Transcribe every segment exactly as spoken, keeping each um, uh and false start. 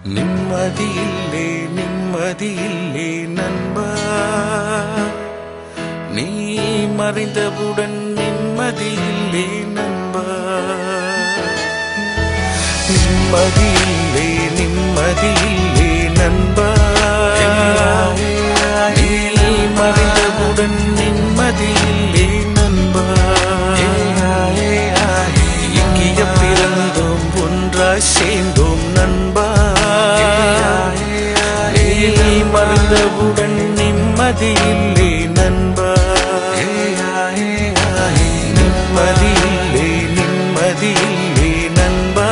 நிம்மதியில்லே நிம்மதியில்லே நண்பா, நீ மறைந்தவுடன் நிம்மதியில்லே நண்பா. நிம்மதியில்லே நிம்மதியில்லே நண்பா, நீ மறைந்தவுடன் நிம்மதியில்லே நண்பா. இங்கிய பிறந்தோம் ஒன்றாய் சேர்ந்தோம் நண்பா, நீ மறைந்தவுடன் நிம்மதியில்லே நண்பா. நிம்மதியில்லே நிம்மதியில்லே நண்பா,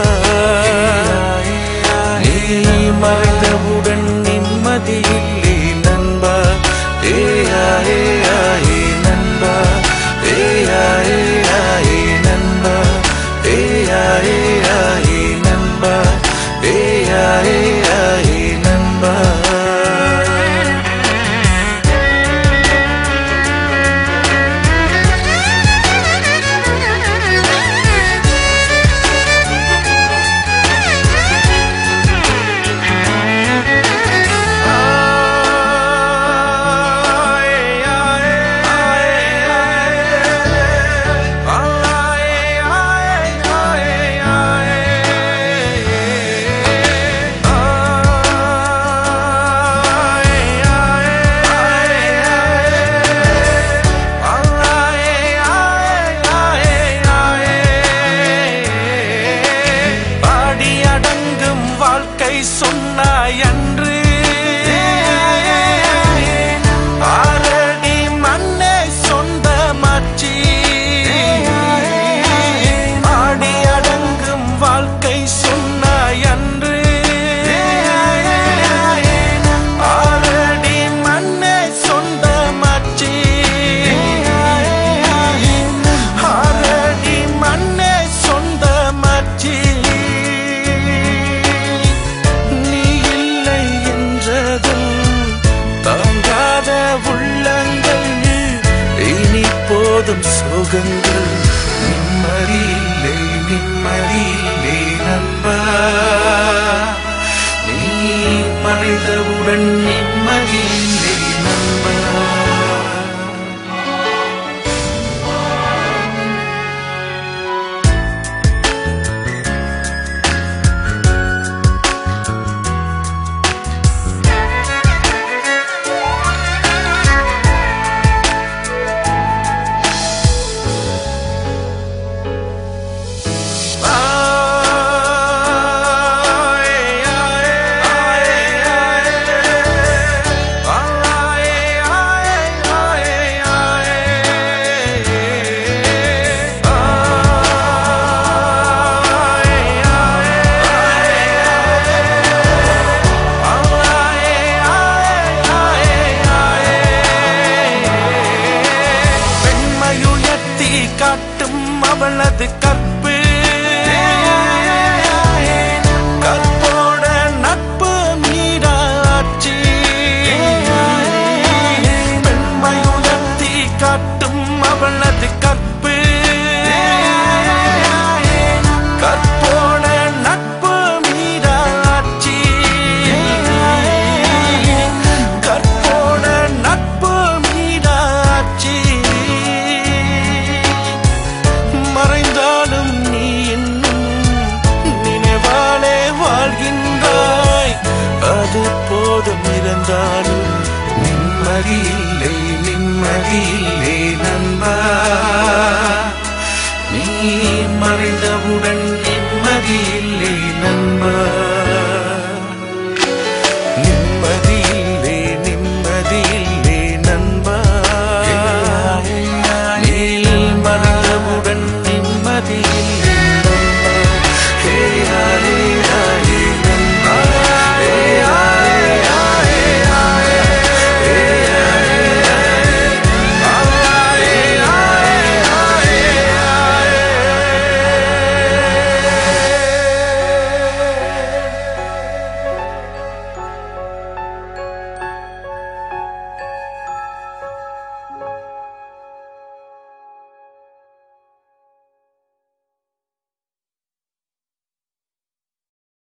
நீ மறைந்தவுடன் நிம்மதியில்லே நண்பா. ஏயா ஏயா ஏ நண்பா, ஏயா ஏயா ஏ நண்பா, ஏயா ஏயா ஏ நண்பா, ஏயா ஏயா ஏ நண்பா. சொன்னாய் அன்று ஆரடி மண்ணே சொந்தமாச்சி, ஆடி அடங்கும் வாழ்க்கை சொன்னாய் அன்று ஆரடி மண்ணே சொந்தமாச்சி, ஆரடி மண்ணே சொந்தமாச்சி. தாங்காத உள்ளங்கள் இனி போதும் சோகங்கள். நிம்மதியில்லை நிம்மதியில்லை நண்பா, நீ மறைந்தவுடன் நிம்மதியில்லை நண்பா. காட்டும் அவளது கற்பு, கற்போட நட்பு மீறாட்சி. பெண்மையுயர்த்தி காட்டும் அவளது கற்பு, கற்போட நட்பு மீறாட்சி. கற்போட நட்பு மீறாட்சி. மறைந்தாலும் நீ இன்னும் நினைவாலே வாழ்கின்றாய், அது போதும். இருந்தாலும் நிம்மதியில்லை நிம்மதியில்லை நண்பா, நீ மறைந்தவுடன் நிம்மதியில்லை நண்பா.